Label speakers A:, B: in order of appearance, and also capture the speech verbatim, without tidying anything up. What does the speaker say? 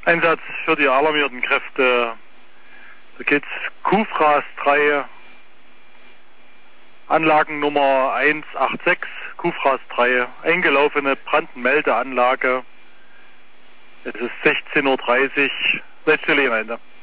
A: Einsatz für die alarmierten Kräfte. Da geht's Kufras drei, Anlagennummer eins acht sechs, Kufras drei, eingelaufene Brandmeldeanlage. Es ist sechzehn Uhr dreißig, letzte Lehmende.